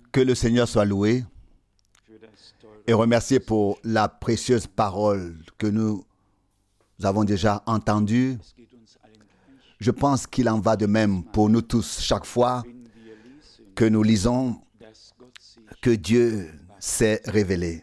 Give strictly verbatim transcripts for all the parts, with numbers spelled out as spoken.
Que le Seigneur soit loué et remercié pour la précieuse parole que nous avons déjà entendue. Je pense qu'il en va de même pour nous tous. Chaque fois que nous lisons que Dieu s'est révélé,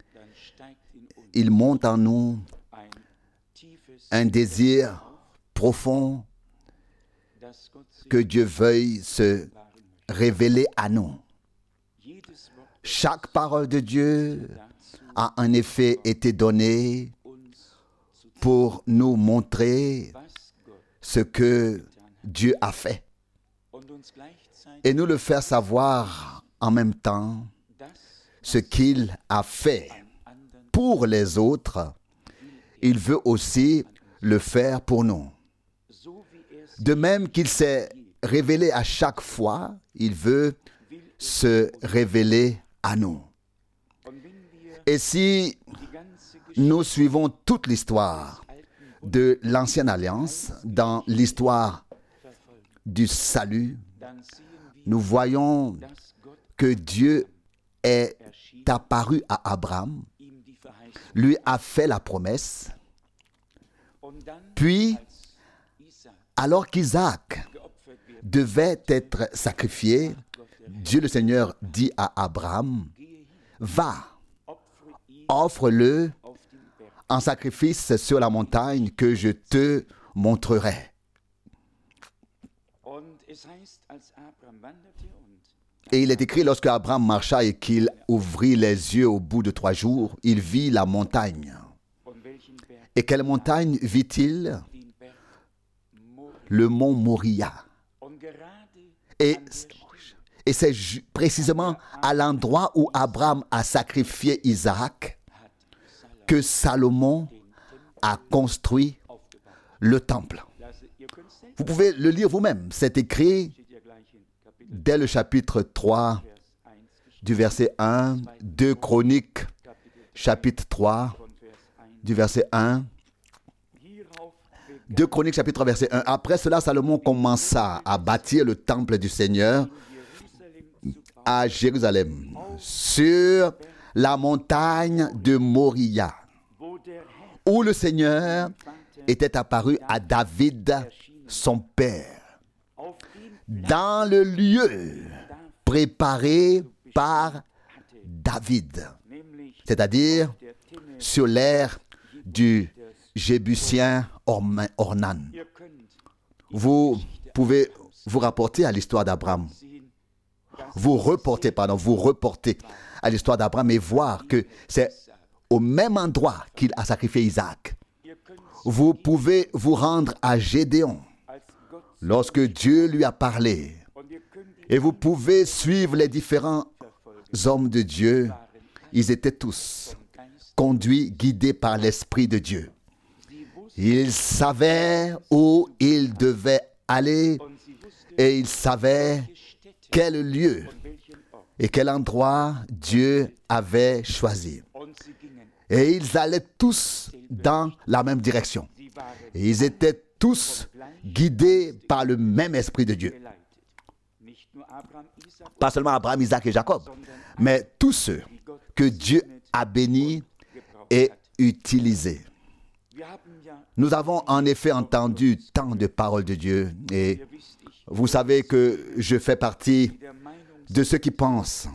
il monte en nous un désir profond que Dieu veuille se révéler à nous. Chaque parole de Dieu a en effet été donnée pour nous montrer ce que Dieu a fait et nous le faire savoir en même temps ce qu'il a fait pour les autres. Il veut aussi le faire pour nous. De même qu'il s'est révélé à chaque fois, il veut se révéler à nous. Et si nous suivons toute l'histoire de l'Ancienne Alliance, dans l'histoire du salut, nous voyons que Dieu est apparu à Abraham, lui a fait la promesse, puis, alors qu'Isaac devait être sacrifié, Dieu le Seigneur dit à Abraham, « Va, offre-le en sacrifice sur la montagne que je te montrerai. » Et il est écrit, lorsque Abraham marcha et qu'il ouvrit les yeux au bout de trois jours, il vit la montagne. Et quelle montagne vit-il? Le mont Moria. Et, et c'est précisément à l'endroit où Abraham a sacrifié Isaac que Salomon a construit le temple. Vous pouvez le lire vous-même. C'est écrit dès le chapitre trois du verset un, deux Chroniques, chapitre trois, du verset un. deux Chroniques, chapitre trois, verset un. Après cela, Salomon commença à bâtir le temple du Seigneur à Jérusalem, sur la montagne de Moria, où le Seigneur était apparu à David, son père, dans le lieu préparé par David, c'est-à-dire sur l'aire du Jébusien Ornan. Vous pouvez vous rapporter à l'histoire d'Abraham. Vous reportez, pardon, vous reportez à l'histoire d'Abraham et voir que c'est au même endroit qu'il a sacrifié Isaac. Vous pouvez vous rendre à Gédéon lorsque Dieu lui a parlé. Et vous pouvez suivre les différents hommes de Dieu. Ils étaient tous conduits, guidés par l'Esprit de Dieu. Ils savaient où ils devaient aller et ils savaient quel lieu et quel endroit Dieu avait choisi. Et ils allaient tous dans la même direction. Et ils étaient tous guidés par le même Esprit de Dieu. Pas seulement Abraham, Isaac et Jacob, mais tous ceux que Dieu a bénis et utilisés. Nous avons en effet entendu tant de paroles de Dieu et vous savez que je fais partie de ceux qui pensent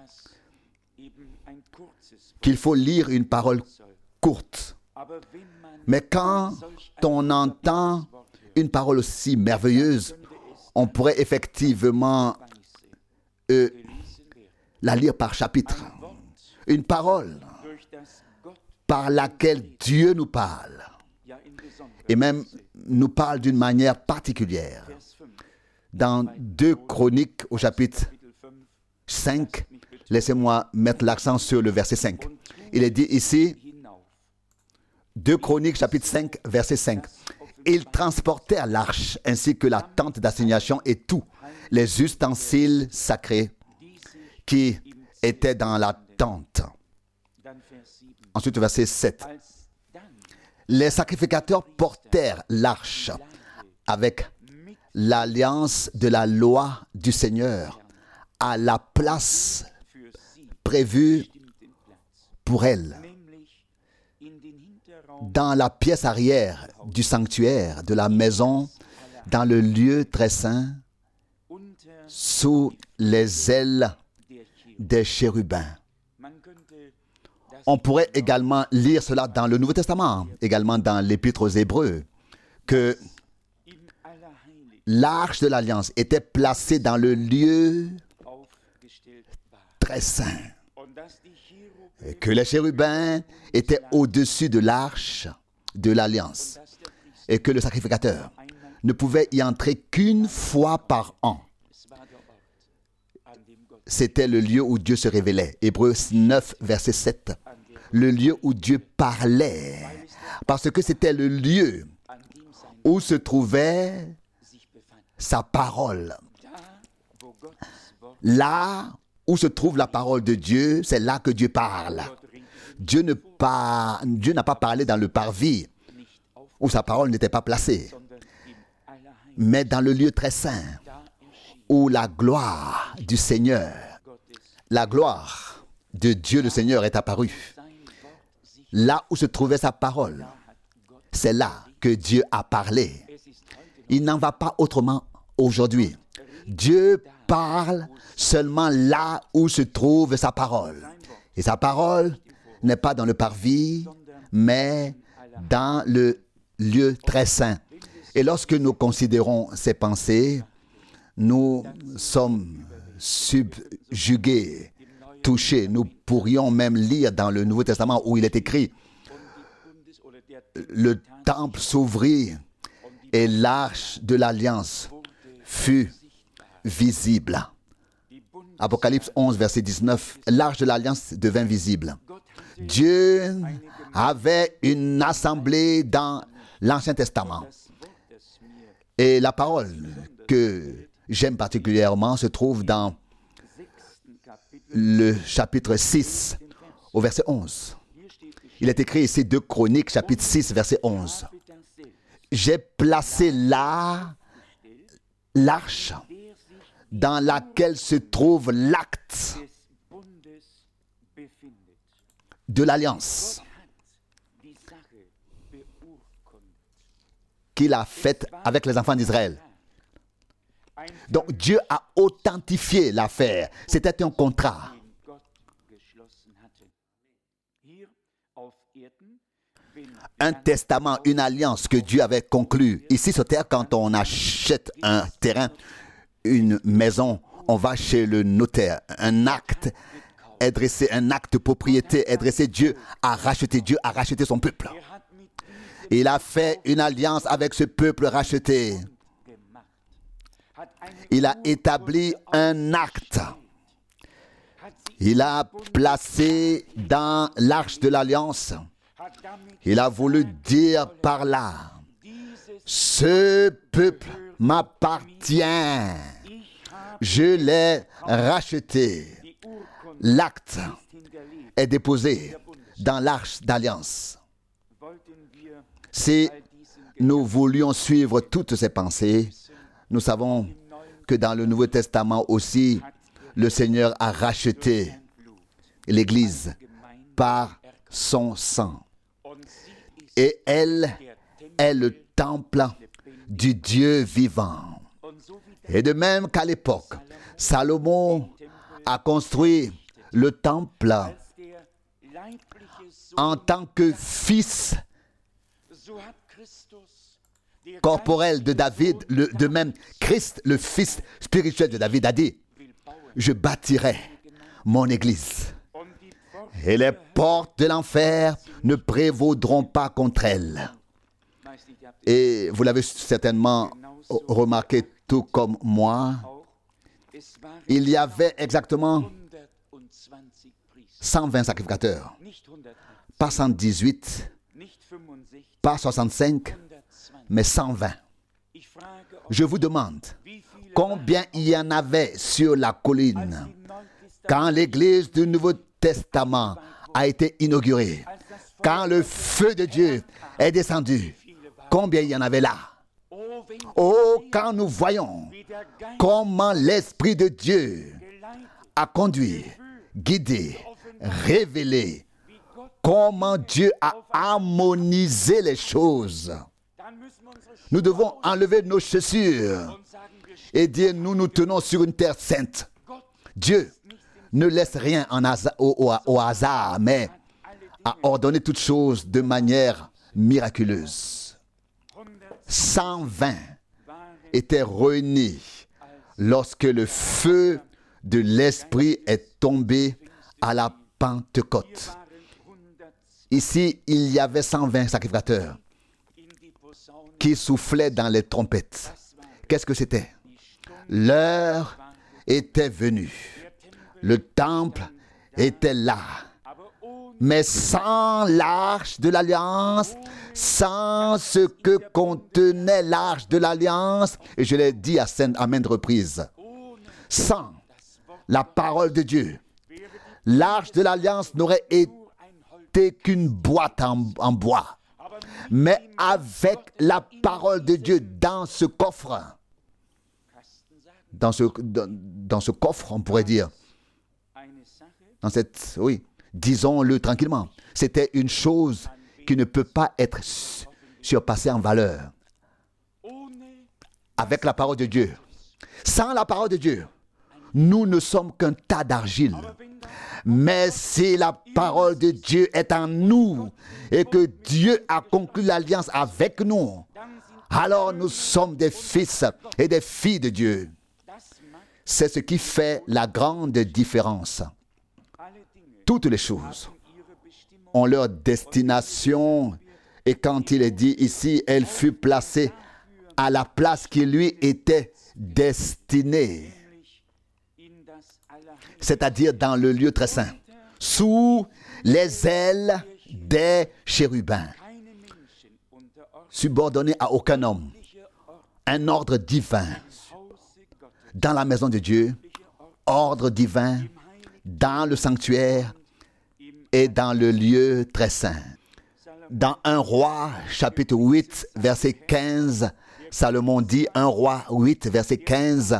qu'il faut lire une parole courte. Mais quand on entend une parole aussi merveilleuse, on pourrait effectivement euh, la lire par chapitre. Une parole par laquelle Dieu nous parle et même nous parle d'une manière particulière. Dans deux Chroniques au chapitre cinq, laissez-moi mettre l'accent sur le verset cinq. Il est dit ici, deux Chroniques chapitre cinq, verset cinq. Ils transportèrent l'arche ainsi que la tente d'assignation et tous les ustensiles sacrés qui étaient dans la tente. Ensuite, verset sept. Les sacrificateurs portèrent l'arche avec l'alliance de la loi du Seigneur à la place prévue pour elle, dans la pièce arrière du sanctuaire, de la maison, dans le lieu très saint, sous les ailes des chérubins. On pourrait également lire cela dans le Nouveau Testament, également dans l'Épître aux Hébreux, que l'arche de l'Alliance était placée dans le lieu très saint, et que les chérubins étaient au-dessus de l'arche de l'Alliance, et que le sacrificateur ne pouvait y entrer qu'une fois par an. C'était le lieu où Dieu se révélait. Hébreux neuf, verset sept. Le lieu où Dieu parlait. Parce que c'était le lieu où se trouvait sa parole. Là où se trouve la parole de Dieu, c'est là que Dieu parle. Dieu ne par... Dieu n'a pas parlé dans le parvis où sa parole n'était pas placée, mais dans le lieu très saint où la gloire du Seigneur, la gloire de Dieu le Seigneur est apparue. Là où se trouvait sa parole, c'est là que Dieu a parlé. Il n'en va pas autrement aujourd'hui. Dieu parle seulement là où se trouve sa parole. Et sa parole n'est pas dans le parvis, mais dans le lieu très saint. Et lorsque nous considérons ces pensées, nous sommes subjugués, touchés. Nous pourrions même lire dans le Nouveau Testament où il est écrit « Le temple s'ouvrit et l'arche de l'Alliance fut visible. » Apocalypse onze, verset dix-neuf, l'arche de l'Alliance devint visible. Dieu avait une assemblée dans l'Ancien Testament. Et la parole que j'aime particulièrement se trouve dans le chapitre six, au verset onze. Il est écrit ici, deux Chroniques, chapitre six, verset onze. J'ai placé là l'arche dans laquelle se trouve l'acte de l'alliance qu'il a faite avec les enfants d'Israël. Donc Dieu a authentifié l'affaire. C'était un contrat. Un testament, une alliance que Dieu avait conclue. Ici sur terre, quand on achète un terrain, une maison, on va chez le notaire. Un acte est dressé, un acte de propriété est dressé. Dieu a racheté, Dieu a racheté son peuple. Il a fait une alliance avec ce peuple racheté. Il a établi un acte. Il a placé dans l'arche de l'alliance. Il a voulu dire par là, ce peuple m'appartient. Je l'ai racheté. L'acte est déposé dans l'arche d'alliance. Si nous voulions suivre toutes ces pensées, nous savons que dans le Nouveau Testament aussi, le Seigneur a racheté l'Église par son sang. Et elle est le temple du Dieu vivant. Et de même qu'à l'époque, Salomon a construit le temple en tant que fils corporel de David, le, de même Christ, le fils spirituel de David, a dit, je bâtirai mon église et les portes de l'enfer ne prévaudront pas contre elle. Et vous l'avez certainement remarqué tout comme moi, il y avait exactement cent vingt sacrificateurs, pas cent dix-huit, pas soixante-cinq, mais cent vingt. Je vous demande, combien il y en avait sur la colline quand l'église du Nouveau Testament a été inaugurée, quand le feu de Dieu est descendu, combien il y en avait là? Oh, quand nous voyons comment l'Esprit de Dieu à conduire, guider, révéler comment Dieu a harmonisé les choses. Nous devons enlever nos chaussures et dire, nous nous tenons sur une terre sainte. Dieu ne laisse rien en hasard, au, au, au hasard, mais a ordonné toutes choses de manière miraculeuse. cent vingt étaient réunis lorsque le feu de l'Esprit est tombé à la Pentecôte. Ici, il y avait cent vingt sacrificateurs qui soufflaient dans les trompettes. Qu'est-ce que c'était? L'heure était venue. Le temple était là. Mais sans l'arche de l'Alliance, sans ce que contenait l'arche de l'Alliance, et je l'ai dit à maintes reprises, sans la parole de Dieu, l'arche de l'Alliance n'aurait été qu'une boîte en, en bois. Mais avec la parole de Dieu dans ce coffre, dans ce, dans, dans ce coffre, on pourrait dire, dans cette, oui, disons-le tranquillement, c'était une chose qui ne peut pas être surpassée en valeur. Avec la parole de Dieu. Sans la parole de Dieu, nous ne sommes qu'un tas d'argile. Mais si la parole de Dieu est en nous et que Dieu a conclu l'alliance avec nous, alors nous sommes des fils et des filles de Dieu. C'est ce qui fait la grande différence. Toutes les choses ont leur destination et quand il est dit ici, elle fut placée à la place qui lui était destinée. C'est-à-dire dans le lieu très saint, sous les ailes des chérubins, subordonné à aucun homme, un ordre divin dans la maison de Dieu, ordre divin dans le sanctuaire et dans le lieu très saint. Dans un roi, chapitre huit, verset quinze, Salomon dit, un roi huit, verset quinze,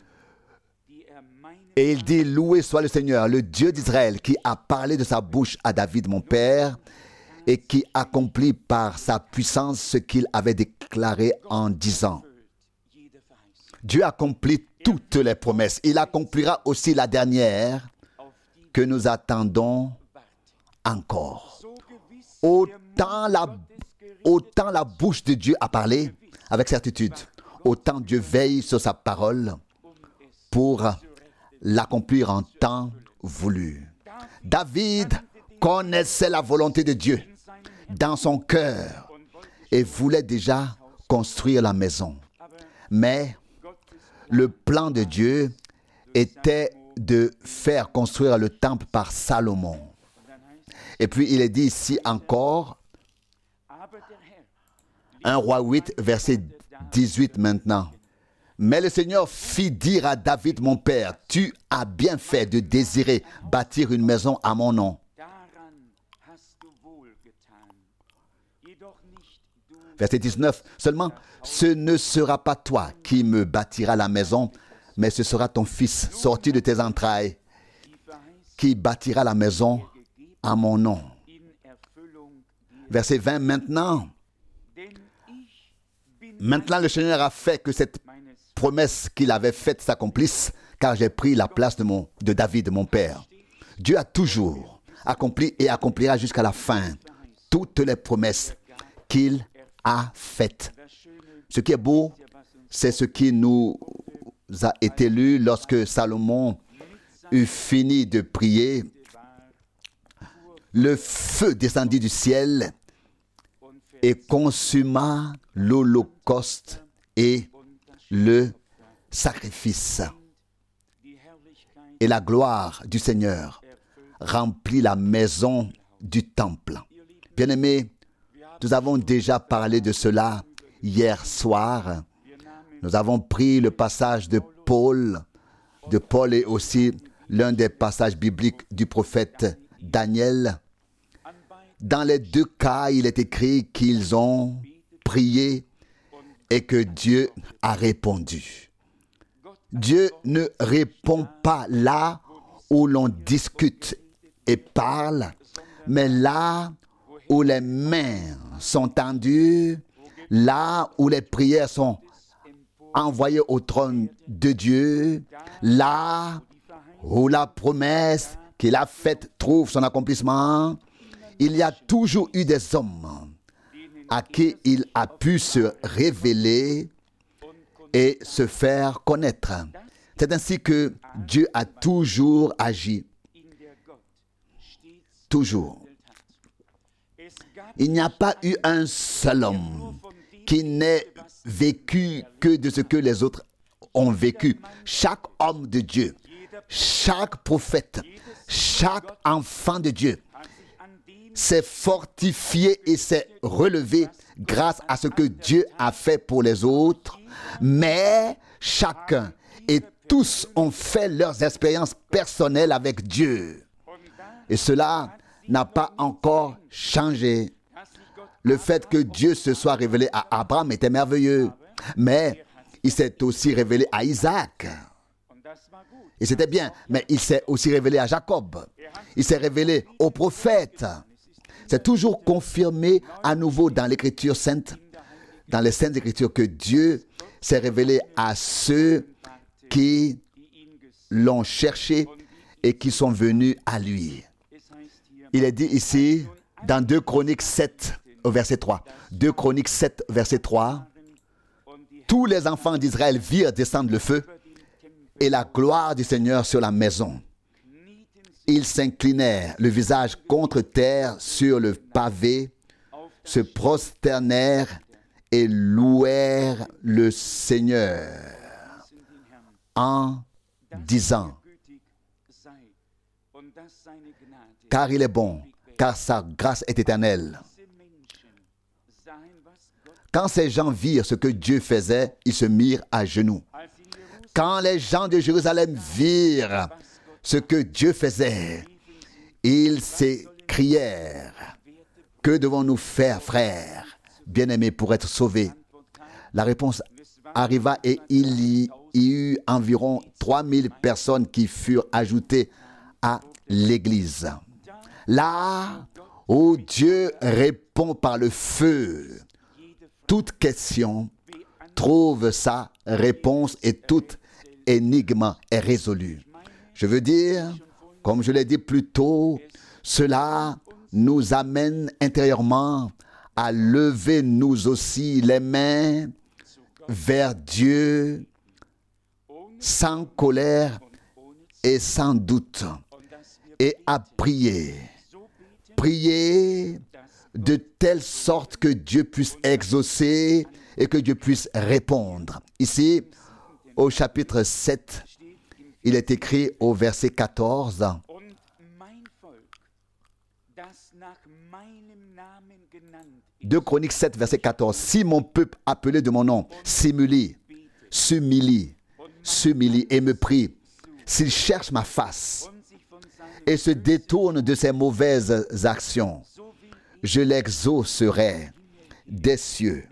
et il dit, loué soit le Seigneur, le Dieu d'Israël, qui a parlé de sa bouche à David, mon père, et qui accomplit par sa puissance ce qu'il avait déclaré en disant. Dieu accomplit toutes les promesses. Il accomplira aussi la dernière que nous attendons encore. Autant la, autant la bouche de Dieu a parlé avec certitude, autant Dieu veille sur sa parole pour l'accomplir en temps voulu. David connaissait la volonté de Dieu dans son cœur et voulait déjà construire la maison. Mais le plan de Dieu était de faire construire le temple par Salomon. Et puis il est dit ici encore, un roi huit, verset dix-huit maintenant. Mais le Seigneur fit dire à David, mon père, tu as bien fait de désirer bâtir une maison à mon nom. Verset dix-neuf, seulement, ce ne sera pas toi qui me bâtiras la maison, mais ce sera ton fils, sorti de tes entrailles, qui bâtira la maison à mon nom. Verset vingt, maintenant, maintenant le Seigneur a fait que cette promesse qu'il avait faite s'accomplisse, car j'ai pris la place de, mon, de David, mon père. Dieu a toujours accompli et accomplira jusqu'à la fin toutes les promesses qu'il a faites. Ce qui est beau, c'est ce qui nous a été lu lorsque Salomon eut fini de prier. Le feu descendit du ciel et consuma l'holocauste et le sacrifice. Et la gloire du Seigneur remplit la maison du temple. Bien-aimés, nous avons déjà parlé de cela hier soir. Nous avons pris le passage de Paul, de Paul et aussi l'un des passages bibliques du prophète Daniel. Dans les deux cas, il est écrit qu'ils ont prié et que Dieu a répondu. Dieu ne répond pas là où l'on discute et parle, mais là où les mains sont tendues, là où les prières sont envoyées au trône de Dieu, là où la promesse qu'il a faite trouve son accomplissement, il y a toujours eu des hommes à qui il a pu se révéler et se faire connaître. C'est ainsi que Dieu a toujours agi. Toujours. Il n'y a pas eu un seul homme qui n'ait vécu que de ce que les autres ont vécu. Chaque homme de Dieu, chaque prophète, chaque enfant de Dieu s'est fortifié et s'est relevé grâce à ce que Dieu a fait pour les autres. Mais chacun et tous ont fait leurs expériences personnelles avec Dieu. Et cela n'a pas encore changé. Le fait que Dieu se soit révélé à Abraham était merveilleux. Mais il s'est aussi révélé à Isaac. Et c'était bien. Mais il s'est aussi révélé à Jacob. Il s'est révélé aux prophètes. C'est toujours confirmé à nouveau dans l'Écriture sainte, dans les Saintes Écritures, que Dieu s'est révélé à ceux qui l'ont cherché et qui sont venus à lui. Il est dit ici, dans deux Chroniques sept, au verset trois. deux Chroniques sept, verset trois. Tous les enfants d'Israël virent descendre le feu et la gloire du Seigneur sur la maison. Ils s'inclinèrent le visage contre terre sur le pavé, se prosternèrent et louèrent le Seigneur en disant: car il est bon, car sa grâce est éternelle. Quand ces gens virent ce que Dieu faisait, ils se mirent à genoux. Quand les gens de Jérusalem virent ce que Dieu faisait, ils s'écrièrent: que devons-nous faire, frères bien-aimés, pour être sauvés? La réponse arriva et il y eut environ trois mille personnes qui furent ajoutées à l'Église. Là où Dieu répond par le feu, toute question trouve sa réponse et toute énigme est résolue. Je veux dire, comme je l'ai dit plus tôt, cela nous amène intérieurement à lever nous aussi les mains vers Dieu sans colère et sans doute, et à prier. Prier de telle sorte que Dieu puisse exaucer et que Dieu puisse répondre. Ici, au chapitre sept, il est écrit au verset quatorze: deux Chroniques sept, verset quatorze. Si mon peuple appelé de mon nom s'humilie, s'humilie, s'humilie et me prie, s'il cherche ma face et se détourne de ses mauvaises actions, je l'exaucerai des cieux.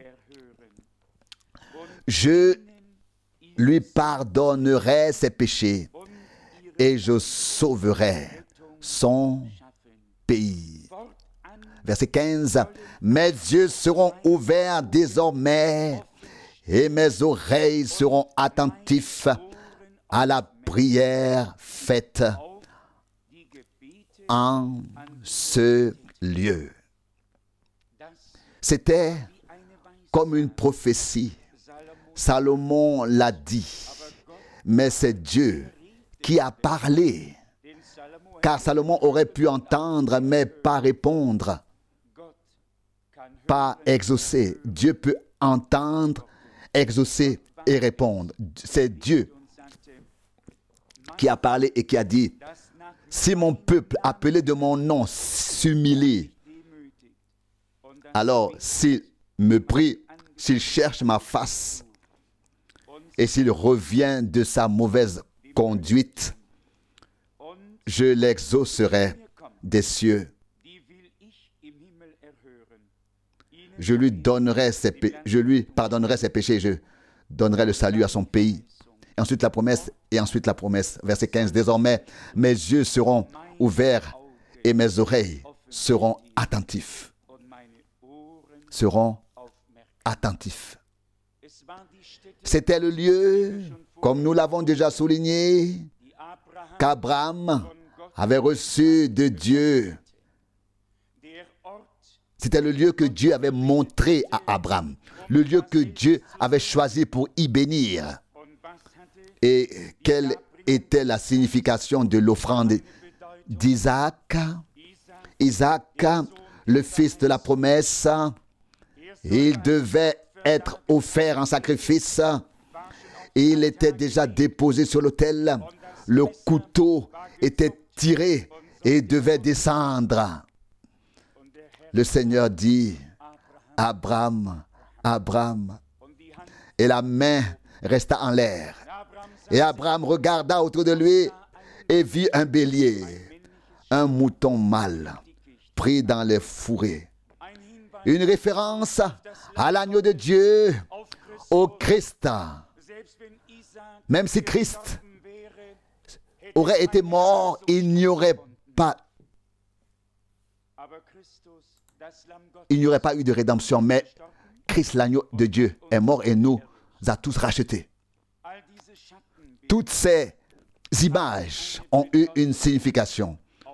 Je lui pardonnerai ses péchés et je sauverai son pays. Verset quinze. Mes yeux seront ouverts désormais et mes oreilles seront attentifs à la prière faite en ce lieu. C'était comme une prophétie. Salomon l'a dit, mais c'est Dieu qui a parlé, car Salomon aurait pu entendre, mais pas répondre, pas exaucer. Dieu peut entendre, exaucer et répondre. C'est Dieu qui a parlé et qui a dit: si mon peuple appelé de mon nom s'humilie, alors s'il me prie, s'il cherche ma face et s'il revient de sa mauvaise conduite, je l'exaucerai des cieux. Je lui donnerai ses pé- je lui pardonnerai ses péchés, je donnerai le salut à son pays. ensuite la promesse, et ensuite la promesse. Verset quinze. Désormais, mes yeux seront ouverts et mes oreilles seront attentifs. Seront attentifs. C'était le lieu, comme nous l'avons déjà souligné, qu'Abraham avait reçu de Dieu. C'était le lieu que Dieu avait montré à Abraham, le lieu que Dieu avait choisi pour y bénir. Et quelle était la signification de l'offrande d'Isaac? Isaac, le fils de la promesse, il devait être offert en sacrifice. Il était déjà déposé sur l'autel. Le couteau était tiré et devait descendre. Le Seigneur dit, Abraham, Abraham. Et la main resta en l'air. Et Abraham regarda autour de lui et vit un bélier, un mouton mâle, pris dans les fourrés. Une référence à l'agneau de Dieu, au Christ. Même si Christ aurait été mort, il n'y aurait pas, il n'y aurait pas eu de rédemption. Mais Christ, l'agneau de Dieu, est mort et nous a tous rachetés. Toutes ces images ont eu une signification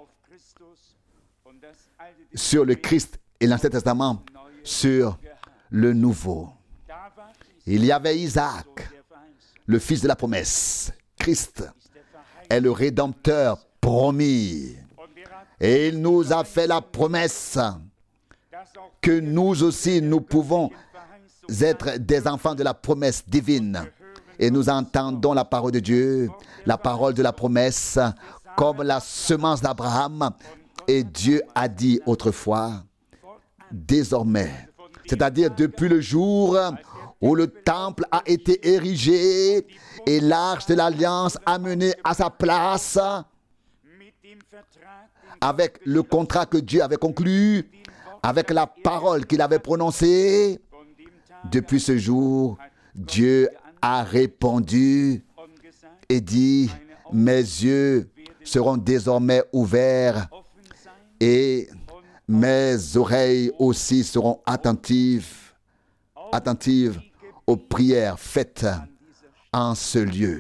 sur le Christ et l'Ancien Testament, sur le Nouveau. Il y avait Isaac, le fils de la promesse. Christ est le Rédempteur promis. Et il nous a fait la promesse que nous aussi, nous pouvons être des enfants de la promesse divine. Et nous entendons la parole de Dieu, la parole de la promesse, comme la semence d'Abraham. Et Dieu a dit autrefois, désormais, c'est-à-dire depuis le jour où le temple a été érigé et l'arche de l'alliance amenée à sa place, avec le contrat que Dieu avait conclu, avec la parole qu'il avait prononcée, depuis ce jour, Dieu a répondu et dit, mes yeux seront désormais ouverts et mes oreilles aussi seront attentives, attentives aux prières faites en ce lieu.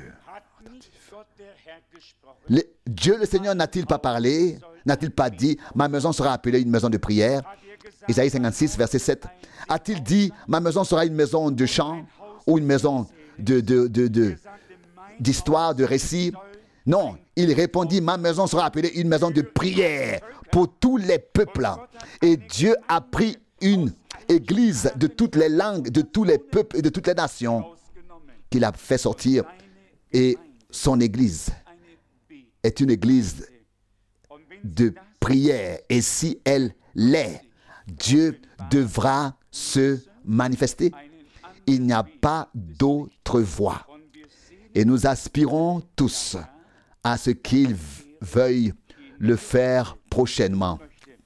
Le, Dieu le Seigneur n'a-t-il pas parlé? N'a-t-il pas dit, ma maison sera appelée une maison de prière? Isaïe cinquante-six, verset sept. A-t-il dit, ma maison sera une maison de chant ou une maison de, de, de, de, d'histoire, de récit? Non, il répondit, ma maison sera appelée une maison de prière pour tous les peuples. Et Dieu a pris une église de toutes les langues, de tous les peuples et de toutes les nations qu'il a fait sortir. Et son église est une église de prière. Et si elle l'est, Dieu devra se manifester. Il n'y a pas d'autre voie. Et nous aspirons tous à ce qu'il veuille le faire prochainement.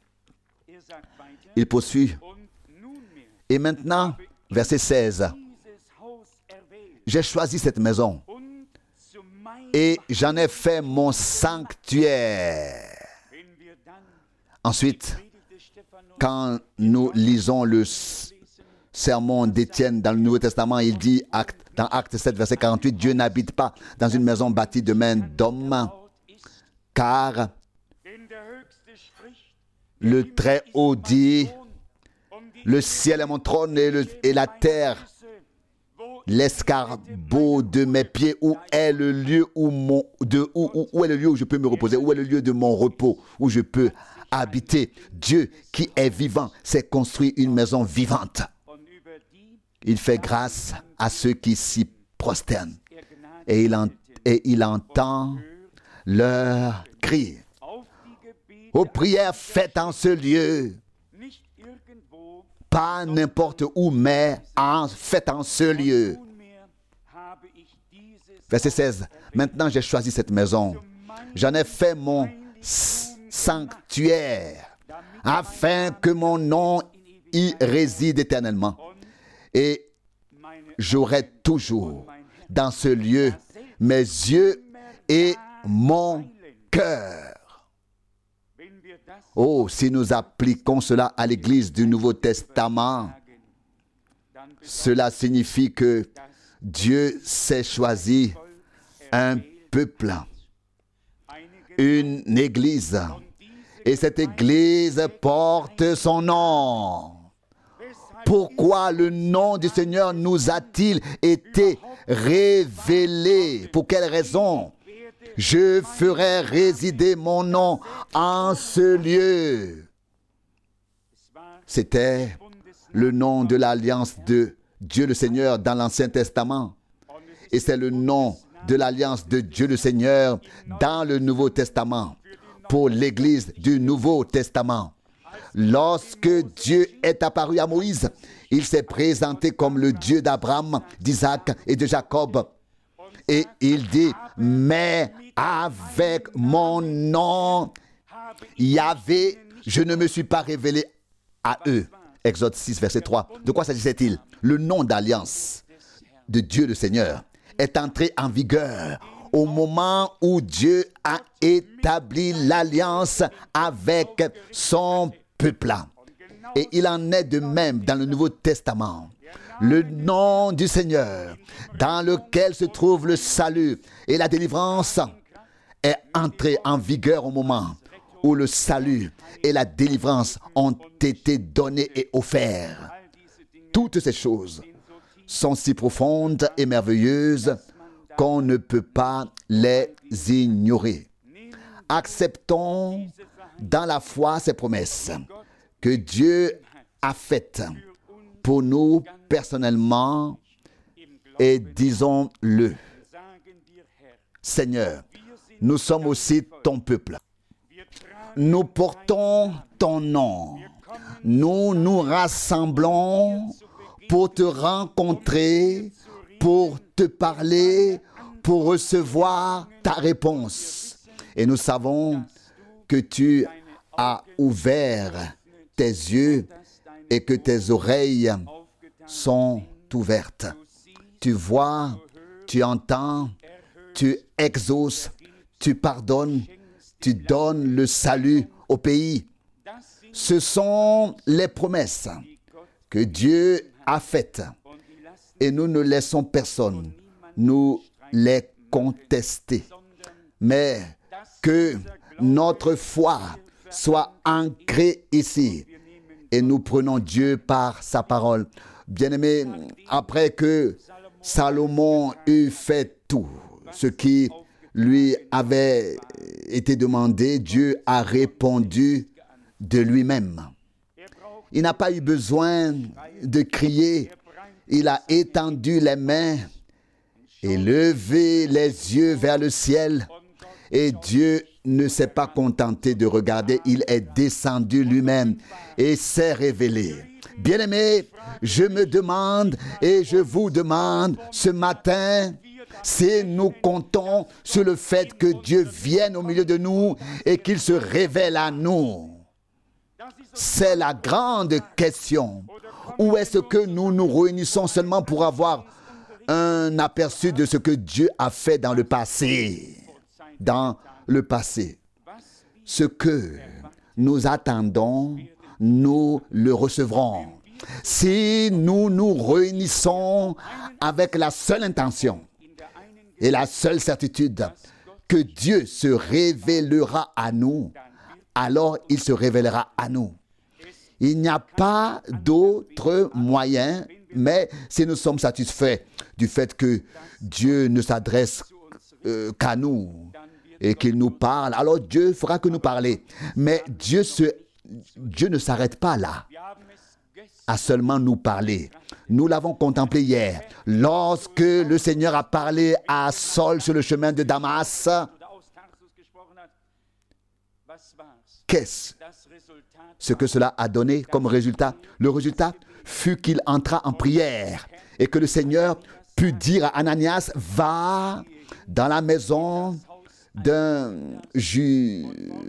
Il poursuit. Et maintenant, verset seize. J'ai choisi cette maison et j'en ai fait mon sanctuaire. Ensuite, quand nous lisons le sermon d'Étienne dans le Nouveau Testament, il dit dans Acte sept, verset quarante-huit, Dieu n'habite pas dans une maison bâtie de main d'homme, car le Très-Haut dit, le ciel est mon trône et, le, et la terre l'escargot de mes pieds. Où est le lieu où, mon, de, où, où, où est le lieu où je peux me reposer? Où est le lieu de mon repos où je peux habiter? Dieu qui est vivant s'est construit une maison vivante. Il fait grâce à ceux qui s'y prosternent et il, en, et il entend leur cri. Aux prières faites en ce lieu, pas n'importe où, mais en, faites en ce lieu. Verset seize. Maintenant, j'ai choisi cette maison. J'en ai fait mon sanctuaire, afin que mon nom y réside éternellement. Et j'aurai toujours dans ce lieu mes yeux et mon cœur. Oh, si nous appliquons cela à l'Église du Nouveau Testament, cela signifie que Dieu s'est choisi un peuple, une Église, et cette Église porte son nom. Pourquoi le nom du Seigneur nous a-t-il été révélé? Pour quelle raison? Je ferai résider mon nom en ce lieu. C'était le nom de l'alliance de Dieu le Seigneur dans l'Ancien Testament. Et c'est le nom de l'alliance de Dieu le Seigneur dans le Nouveau Testament, pour l'Église du Nouveau Testament. Lorsque Dieu est apparu à Moïse, il s'est présenté comme le Dieu d'Abraham, d'Isaac et de Jacob. Et il dit, mais avec mon nom, Yahvé, je ne me suis pas révélé à eux. Exode six, verset trois. De quoi s'agissait-il? Le nom d'alliance de Dieu le Seigneur est entré en vigueur au moment où Dieu a établi l'alliance avec son peuple. Et il en est de même dans le Nouveau Testament. Le nom du Seigneur, dans lequel se trouve le salut et la délivrance, est entré en vigueur au moment où le salut et la délivrance ont été donnés et offerts. Toutes ces choses sont si profondes et merveilleuses qu'on ne peut pas les ignorer. Acceptons dans la foi ces promesses que Dieu a faites pour nous personnellement et disons-le. Seigneur, nous sommes aussi ton peuple. Nous portons ton nom. Nous nous rassemblons pour te rencontrer, pour te parler, pour recevoir ta réponse. Et nous savons que tu as ouvert tes yeux et que tes oreilles sont ouvertes. Tu vois, tu entends, tu exauces, tu pardonnes, tu donnes le salut au pays. Ce sont les promesses que Dieu a faites et nous ne laissons personne nous les contester. Mais que notre foi soit ancrée ici et nous prenons Dieu par sa parole. Bien-aimés, après que Salomon eut fait tout ce qui lui avait été demandé, Dieu a répondu de lui-même. Il n'a pas eu besoin de crier. Il a étendu les mains et levé les yeux vers le ciel. Et Dieu ne s'est pas contenté de regarder. Il est descendu lui-même et s'est révélé. Bien-aimés, je me demande et je vous demande ce matin, si nous comptons sur le fait que Dieu vienne au milieu de nous et qu'il se révèle à nous. C'est la grande question. Ou est-ce que nous nous réunissons seulement pour avoir un aperçu de ce que Dieu a fait dans le passé? Dans le passé. Ce que nous attendons, nous le recevrons. Si nous nous réunissons avec la seule intention et la seule certitude que Dieu se révélera à nous, alors il se révélera à nous. Il n'y a pas d'autre moyen, mais si nous sommes satisfaits du fait que Dieu ne s'adresse euh, qu'à nous et qu'il nous parle, alors Dieu fera que nous parler. Mais Dieu, se, Dieu ne s'arrête pas là, à seulement nous parler. Nous l'avons contemplé hier. Lorsque le Seigneur a parlé à Saul sur le chemin de Damas, qu'est-ce ce que cela a donné comme résultat? Le résultat fut qu'il entra en prière et que le Seigneur put dire à Ananias, va dans la maison d'un ju...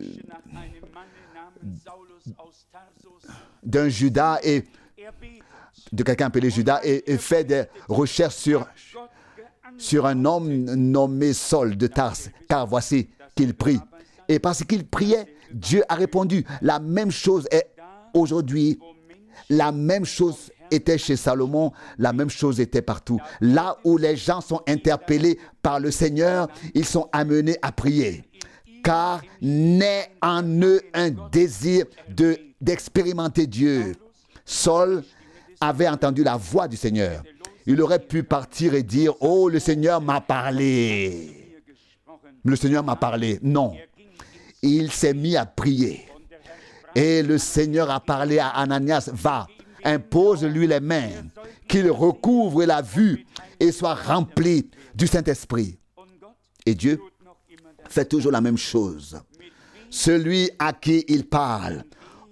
d'un Judas et de quelqu'un appelé Judas et, et fait des recherches sur sur un homme nommé Saul de Tarse, car voici qu'il prie. Et parce qu'il priait, Dieu a répondu. La même chose est aujourd'hui. La même chose était chez Salomon, la même chose était partout. Là où les gens sont interpellés par le Seigneur, ils sont amenés à prier. Car naît en eux un désir de, d'expérimenter Dieu. Saul avait entendu la voix du Seigneur. Il aurait pu partir et dire, « Oh, le Seigneur m'a parlé. Le Seigneur m'a parlé. » Non. Il s'est mis à prier. Et le Seigneur a parlé à Ananias, « Va, impose-lui les mains, qu'il recouvre la vue et soit rempli du Saint-Esprit. » Et Dieu fait toujours la même chose. Celui à qui il parle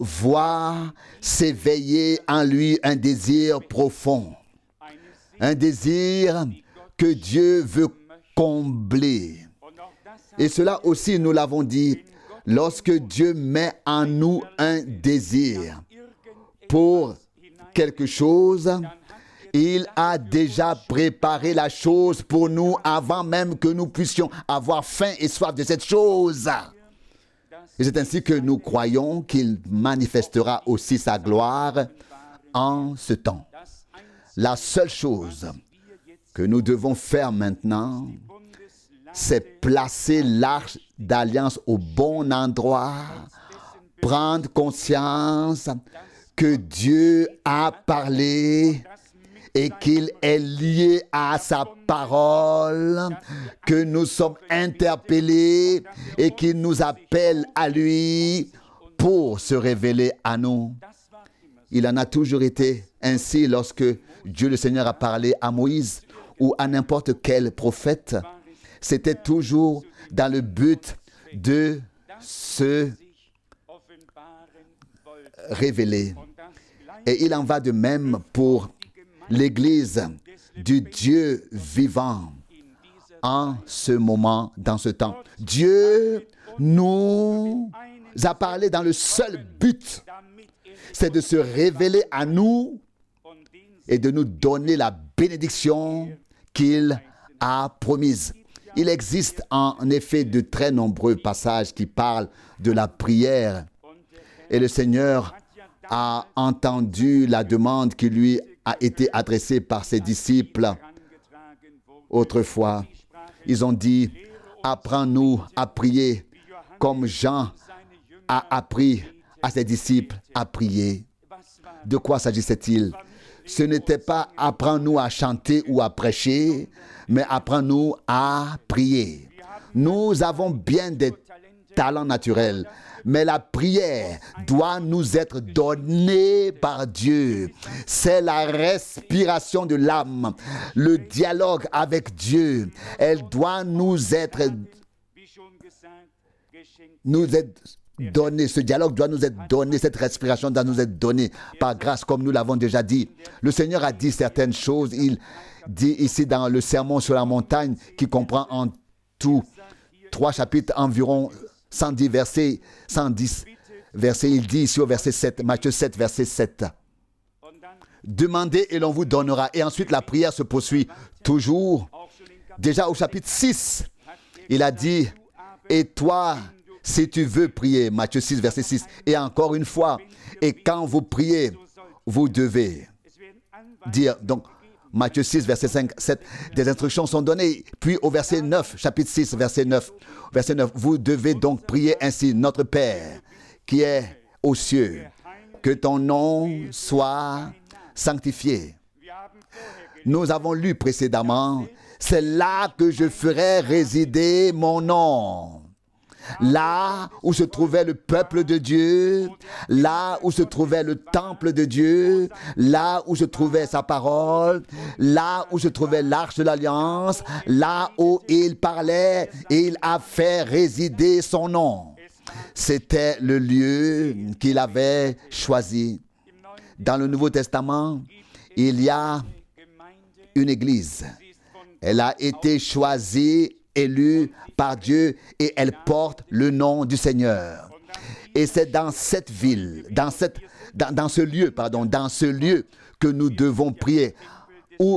voit s'éveiller en lui un désir profond. Un désir que Dieu veut combler. Et cela aussi, nous l'avons dit, lorsque Dieu met en nous un désir pour quelque chose, il a déjà préparé la chose pour nous avant même que nous puissions avoir faim et soif de cette chose. Et c'est ainsi que nous croyons qu'il manifestera aussi sa gloire en ce temps. La seule chose que nous devons faire maintenant, c'est placer l'arche d'alliance au bon endroit, prendre conscience que Dieu a parlé et qu'il est lié à sa parole, que nous sommes interpellés et qu'il nous appelle à lui pour se révéler à nous. Il en a toujours été ainsi lorsque Dieu le Seigneur a parlé à Moïse ou à n'importe quel prophète. C'était toujours dans le but de se révéler. Et il en va de même pour l'Église du Dieu vivant en ce moment, dans ce temps. Dieu nous a parlé dans le seul but, c'est de se révéler à nous et de nous donner la bénédiction qu'il a promise. Il existe en effet de très nombreux passages qui parlent de la prière. Et le Seigneur a entendu la demande qui lui a été adressée par ses disciples. Autrefois, ils ont dit, « Apprends-nous à prier comme Jean a appris à ses disciples à prier. » De quoi s'agissait-il? Ce n'était pas « Apprends-nous à chanter ou à prêcher », mais « Apprends-nous à prier ». Nous avons bien des talents naturels, mais la prière doit nous être donnée par Dieu. C'est la respiration de l'âme, le dialogue avec Dieu. Elle doit nous être, nous être donnée. Ce dialogue doit nous être donné, cette respiration doit nous être donnée par grâce, comme nous l'avons déjà dit. Le Seigneur a dit certaines choses. Il dit ici dans le sermon sur la montagne, qui comprend en tout trois chapitres, environ cent dix versets, cent dix versets, il dit ici au verset sept, Matthieu sept, verset sept. Demandez et l'on vous donnera. Et ensuite la prière se poursuit toujours. Déjà au chapitre six, il a dit, et toi, si tu veux prier, Matthieu six, verset six, et encore une fois, et quand vous priez, vous devez dire, donc, Matthieu six, verset cinq, sept, des instructions sont données. Puis au verset neuf, chapitre six, verset neuf, verset neuf, vous devez donc prier ainsi, notre Père qui est aux cieux, que ton nom soit sanctifié. Nous avons lu précédemment, c'est là que je ferai résider mon nom. Là où se trouvait le peuple de Dieu, là où se trouvait le temple de Dieu, là où se trouvait sa parole, là où se trouvait l'arche de l'alliance, là où il parlait, il a fait résider son nom. C'était le lieu qu'il avait choisi. Dans le Nouveau Testament, il y a une église. Elle a été choisie, élue par Dieu, et elle porte le nom du Seigneur. Et c'est dans cette ville, dans, cette, dans, dans ce lieu, pardon, dans ce lieu que nous devons prier, où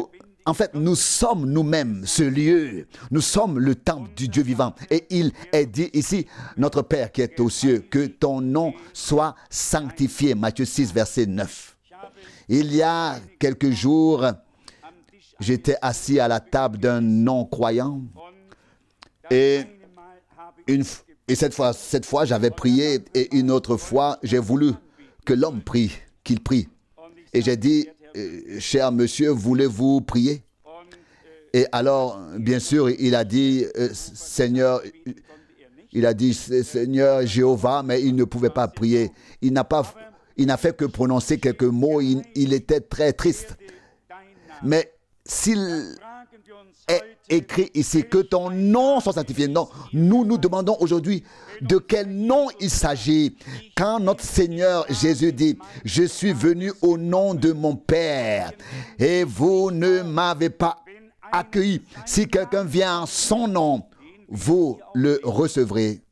en fait, nous sommes nous-mêmes ce lieu. Nous sommes le temple du Dieu vivant. Et il est dit ici, notre Père qui est aux cieux, que ton nom soit sanctifié. Matthieu six, verset neuf. Il y a quelques jours, j'étais assis à la table d'un non-croyant. Et, une, et cette fois, cette fois, j'avais prié. Et une autre fois, j'ai voulu que l'homme prie, qu'il prie. Et j'ai dit, Euh, cher monsieur, voulez-vous prier? Et alors, bien sûr, il a dit, euh, Seigneur, il a dit, Seigneur Jéhovah, mais il ne pouvait pas prier. Il n'a pas, il n'a fait que prononcer quelques mots, il, il était très triste. Mais s'il est écrit ici que ton nom soit sanctifié, non, nous nous demandons aujourd'hui de quel nom il s'agit. Quand notre Seigneur Jésus dit, je suis venu au nom de mon Père et vous ne m'avez pas accueilli. Si quelqu'un vient en son nom, vous le recevrez.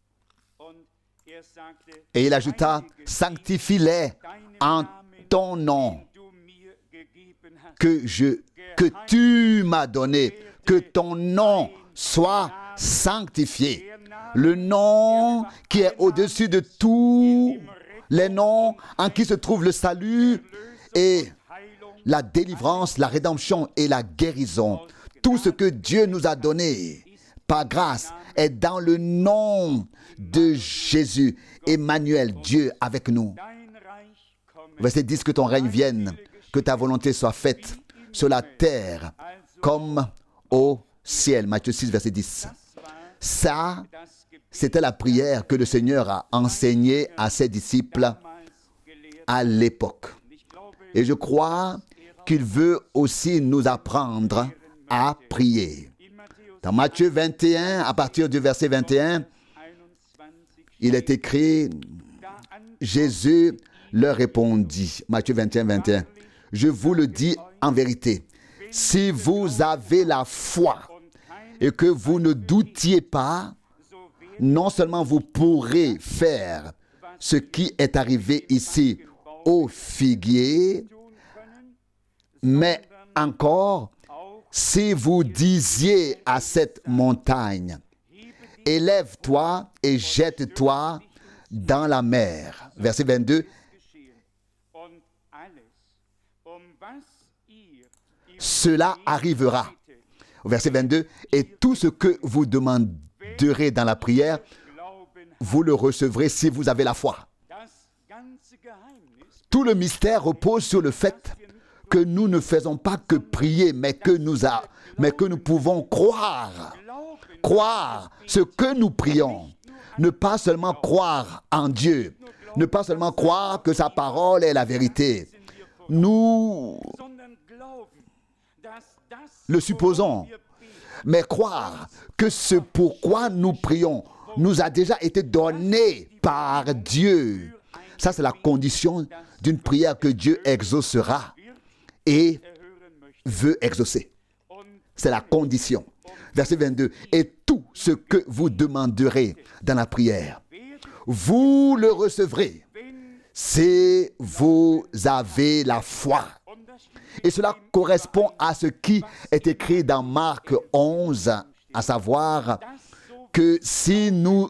Et il ajouta, sanctifie-les en ton nom que, je, que tu m'as donné, que ton nom soit sanctifié. Le nom qui est au-dessus de tous les noms, en qui se trouve le salut et la délivrance, la rédemption et la guérison. Tout ce que Dieu nous a donné par grâce est dans le nom de Jésus. Emmanuel, Dieu avec nous. Verset dix, que ton règne vienne, que ta volonté soit faite sur la terre comme au ciel. Matthieu six, verset dix. Ça, c'était la prière que le Seigneur a enseignée à ses disciples à l'époque. Et je crois qu'il veut aussi nous apprendre à prier. Dans Matthieu vingt et un, à partir du verset vingt et un, il est écrit, Jésus leur répondit, Matthieu vingt et un, vingt et un, je vous le dis en vérité, si vous avez la foi et que vous ne doutiez pas, non seulement vous pourrez faire ce qui est arrivé ici au figuier, mais encore, si vous disiez à cette montagne, élève-toi et jette-toi dans la mer. Verset vingt-deux. Cela arrivera. Verset vingt-deux. Et tout ce que vous demanderez dans la prière, vous le recevrez si vous avez la foi. Tout le mystère repose sur le fait que nous ne faisons pas que prier, mais que nous, a, mais que nous pouvons croire. Croire ce que nous prions. Ne pas seulement croire en Dieu. Ne pas seulement croire que sa parole est la vérité. Nous le supposons. Mais croire que ce pourquoi nous prions nous a déjà été donné par Dieu. Ça, c'est la condition d'une prière que Dieu exaucera et veut exaucer. C'est la condition. Verset vingt-deux. Et tout ce que vous demanderez dans la prière, vous le recevrez si vous avez la foi. Et cela correspond à ce qui est écrit dans Marc onze, à savoir que si nous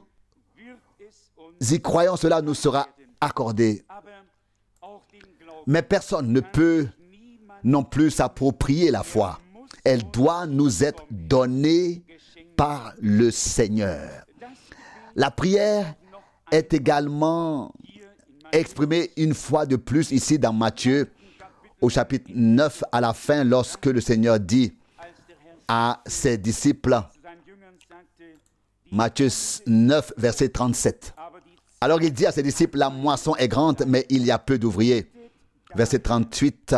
y croyons, cela nous sera accordé. Mais personne ne peut non plus s'approprier la foi. Elle doit nous être donnée par le Seigneur. La prière est également exprimée une fois de plus ici dans Matthieu, au chapitre neuf, à la fin, lorsque le Seigneur dit à ses disciples, Matthieu neuf, verset trente-sept. Alors il dit à ses disciples, la moisson est grande, mais il y a peu d'ouvriers. Verset trente-huit.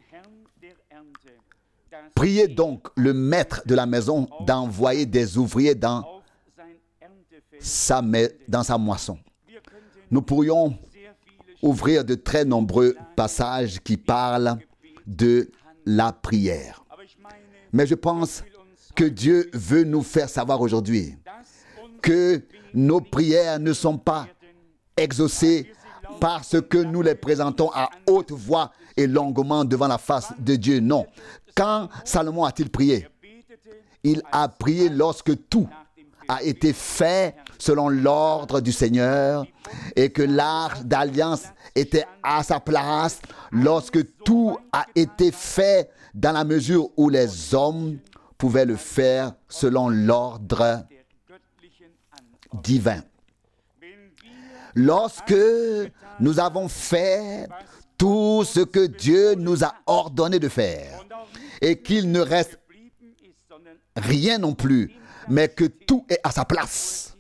Priez donc le maître de la maison d'envoyer des ouvriers dans sa, dans sa moisson. Nous pourrions ouvrir de très nombreux passages qui parlent de la prière. Mais je pense que Dieu veut nous faire savoir aujourd'hui que nos prières ne sont pas exaucées parce que nous les présentons à haute voix et longuement devant la face de Dieu. Non, Quand Salomon a-t-il prié? Il a prié lorsque tout a été fait selon l'ordre du Seigneur et que l'arche d'alliance était à sa place, lorsque tout a été fait dans la mesure où les hommes pouvaient le faire selon l'ordre divin. Lorsque nous avons fait tout ce que Dieu nous a ordonné de faire et qu'il ne reste rien non plus, mais que tout est à sa place,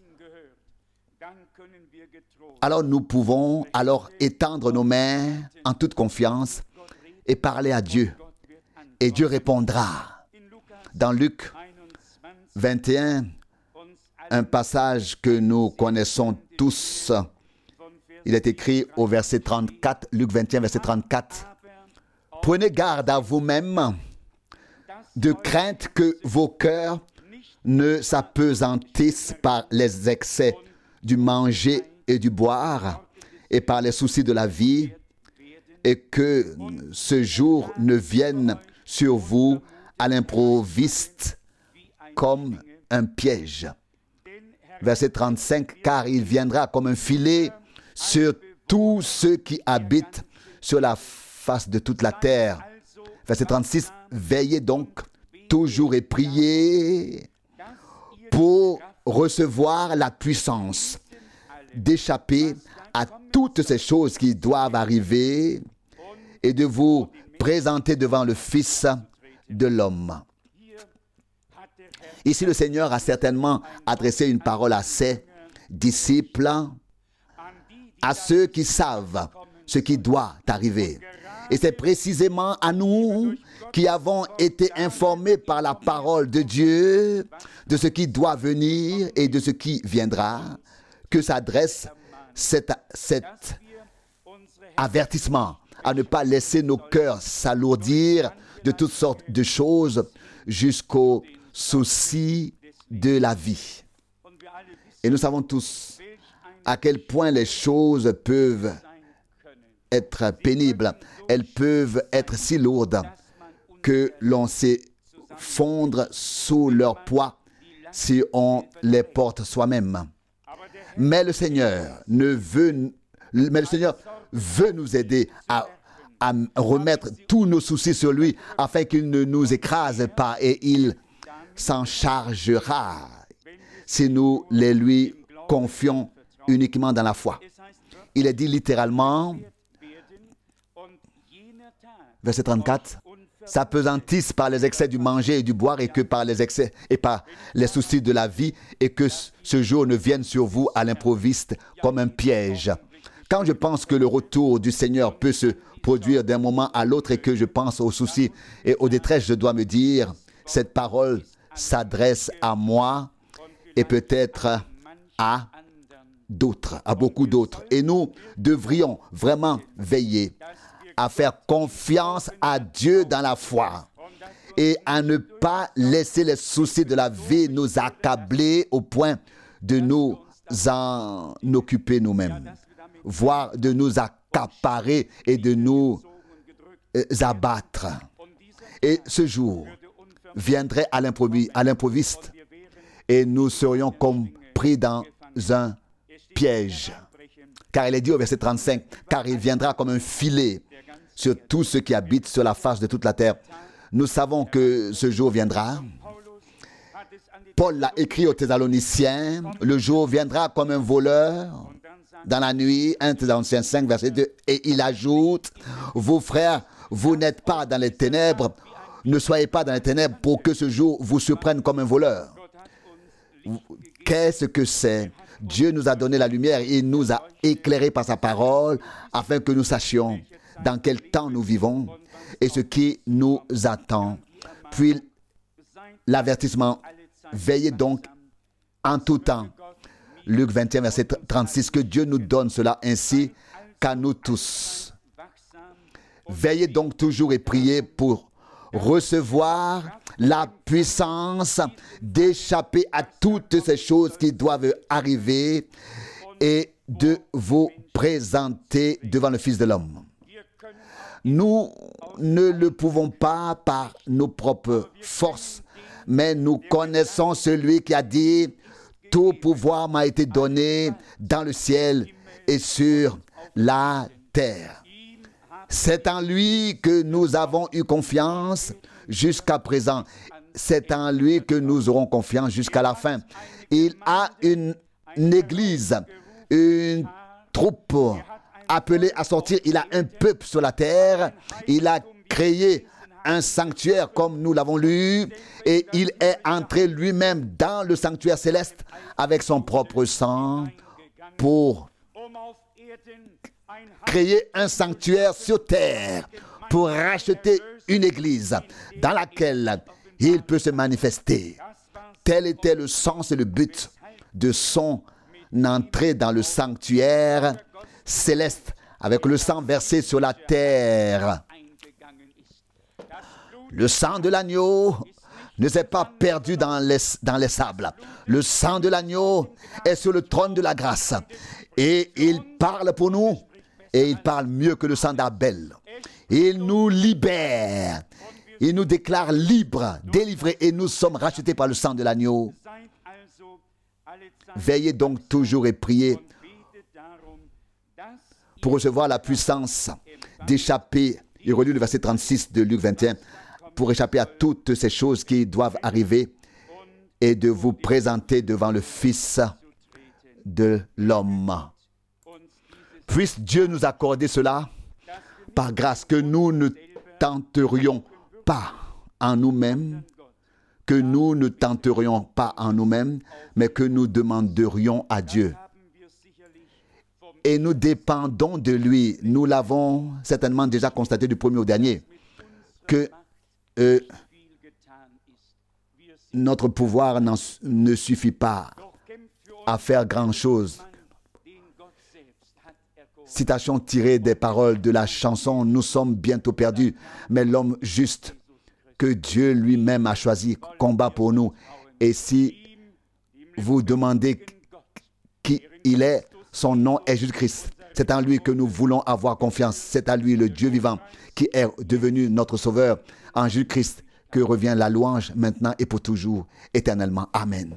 alors nous pouvons alors étendre nos mains en toute confiance et parler à Dieu. Et Dieu répondra. Dans Luc vingt et un, un passage que nous connaissons tous, il est écrit au verset trente-quatre, Luc vingt et un, verset trente-quatre. « Prenez garde à vous-même de crainte que vos cœurs ne s'apesantissent par les excès du manger et du boire et par les soucis de la vie, et que ce jour ne vienne sur vous à l'improviste comme un piège. » Verset trente-cinq, « Car il viendra comme un filet sur tous ceux qui habitent sur la face de toute la terre. » Verset trente-six, « Veillez donc toujours et priez pour recevoir la puissance d'échapper à toutes ces choses qui doivent arriver et de vous présenter devant le Fils de l'homme. » Ici, le Seigneur a certainement adressé une parole à ses disciples, à ceux qui savent ce qui doit arriver. Et c'est précisément à nous qui avons été informés par la parole de Dieu de ce qui doit venir et de ce qui viendra que s'adresse cet, cet avertissement à ne pas laisser nos cœurs s'alourdir de toutes sortes de choses jusqu'aux soucis de la vie. Et nous savons tous à quel point les choses peuvent être pénibles. Elles peuvent être si lourdes que l'on s'effondre sous leur poids si on les porte soi-même. Mais le Seigneur ne veut, mais le Seigneur veut nous aider à, à remettre tous nos soucis sur lui afin qu'il ne nous écrase pas, et il s'en chargera si nous les lui confions uniquement dans la foi. Il est dit littéralement, verset trente-quatre, « S'apesantissent par les excès du manger et du boire, et que par les excès et par les soucis de la vie, et que ce jour ne vienne sur vous à l'improviste comme un piège. » Quand je pense que le retour du Seigneur peut se produire d'un moment à l'autre et que je pense aux soucis et aux détresses, je dois me dire, cette parole s'adresse à moi et peut-être à d'autres, à beaucoup d'autres. Et nous devrions vraiment veiller à faire confiance à Dieu dans la foi et à ne pas laisser les soucis de la vie nous accabler au point de nous en occuper nous-mêmes, voire de nous accaparer et de nous abattre. Et ce jour viendrait à l'improviste et nous serions comme pris dans un piège. Car il est dit au verset trente-cinq, « Car il viendra comme un filet sur tous ceux qui habitent sur la face de toute la terre. » Nous savons que ce jour viendra. Paul l'a écrit aux Thessaloniciens, « Le jour viendra comme un voleur dans la nuit. » un Thessaloniciens cinq, verset deux. Et il ajoute, « Vous frères, vous n'êtes pas dans les ténèbres. Ne soyez pas dans les ténèbres pour que ce jour vous surprenne comme un voleur. » Qu'est-ce que c'est? Dieu nous a donné la lumière, il nous a éclairés par sa parole afin que nous sachions dans quel temps nous vivons et ce qui nous attend. Puis l'avertissement, veillez donc en tout temps. Luc vingt et un, verset trente-six, que Dieu nous donne cela ainsi qu'à nous tous. Veillez donc toujours et priez pour recevoir la puissance d'échapper à toutes ces choses qui doivent arriver et de vous présenter devant le Fils de l'homme. Nous ne le pouvons pas par nos propres forces, mais nous connaissons celui qui a dit « Tout pouvoir m'a été donné dans le ciel et sur la terre ». C'est en lui que nous avons eu confiance jusqu'à présent. C'est en lui que nous aurons confiance jusqu'à la fin. Il a une, une église, une troupe appelée à sortir. Il a un peuple sur la terre. Il a créé un sanctuaire comme nous l'avons lu. Et il est entré lui-même dans le sanctuaire céleste avec son propre sang pour créer un sanctuaire sur terre, pour racheter une église dans laquelle il peut se manifester. Tel était le sens et le but de son entrée dans le sanctuaire céleste avec le sang versé sur la terre. Le sang de l'agneau ne s'est pas perdu dans les, dans les sables. Le sang de l'agneau est sur le trône de la grâce. Et il parle pour nous. Et il parle mieux que le sang d'Abel. Il nous libère. Il nous déclare libres, délivrés. Et nous sommes rachetés par le sang de l'agneau. Veillez donc toujours et priez pour recevoir la puissance d'échapper. Il relit le verset trente-six de Luc vingt et un. Pour échapper à toutes ces choses qui doivent arriver et de vous présenter devant le Fils de l'homme. Puisse Dieu nous accorder cela par grâce, que nous ne tenterions pas en nous-mêmes, que nous ne tenterions pas en nous-mêmes, mais que nous demanderions à Dieu. Et nous dépendons de lui. Nous l'avons certainement déjà constaté du premier au dernier, que euh, notre pouvoir ne suffit pas à faire grand-chose. Citation tirée des paroles de la chanson « Nous sommes bientôt perdus, mais l'homme juste que Dieu lui-même a choisi combat pour nous. » Et si vous demandez qui il est, son nom est Jésus-Christ. C'est en lui que nous voulons avoir confiance. C'est à lui, le Dieu vivant, qui est devenu notre Sauveur. En Jésus-Christ que revient la louange maintenant et pour toujours, éternellement. Amen.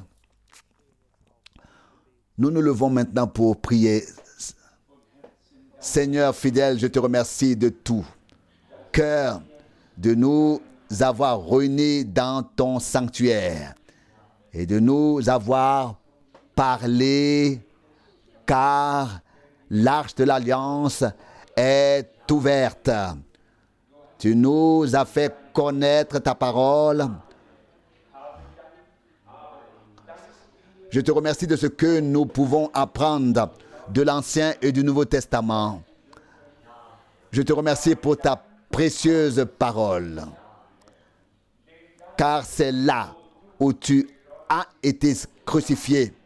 Nous nous levons maintenant pour prier. Seigneur fidèle, je te remercie de tout cœur de nous avoir réunis dans ton sanctuaire et de nous avoir parlé, car l'arche de l'alliance est ouverte. Tu nous as fait connaître ta parole. Je te remercie de ce que nous pouvons apprendre de l'Ancien et du Nouveau Testament. Je te remercie pour ta précieuse parole, car c'est là où tu as été crucifié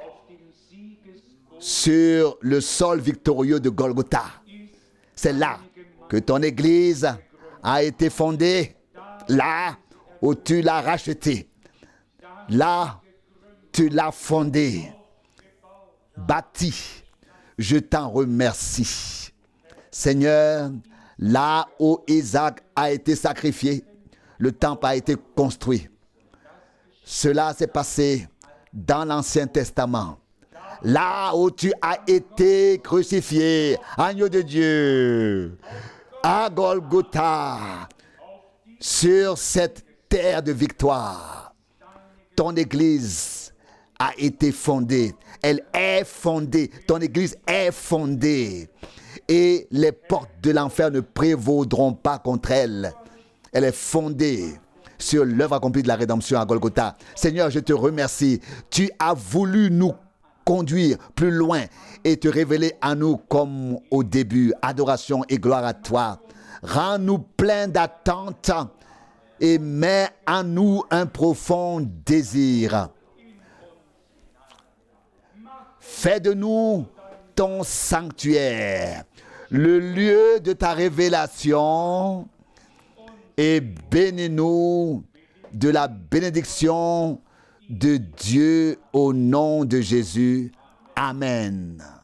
sur le sol victorieux de Golgotha. C'est là que ton Église a été fondée, là où tu l'as rachetée, là tu l'as fondée, bâtie. Je t'en remercie. Seigneur, là où Isaac a été sacrifié, le temple a été construit. Cela s'est passé dans l'Ancien Testament. Là où tu as été crucifié, agneau de Dieu, à Golgotha, sur cette terre de victoire, ton Église a été fondée. Elle est fondée. Ton Église est fondée. Et les portes de l'enfer ne prévaudront pas contre elle. Elle est fondée sur l'œuvre accomplie de la rédemption à Golgotha. Seigneur, je te remercie. Tu as voulu nous conduire plus loin et te révéler à nous comme au début. Adoration et gloire à toi. Rends-nous pleins d'attente et mets en nous un profond désir. Fais de nous ton sanctuaire, le lieu de ta révélation, et bénis-nous de la bénédiction de Dieu au nom de Jésus. Amen.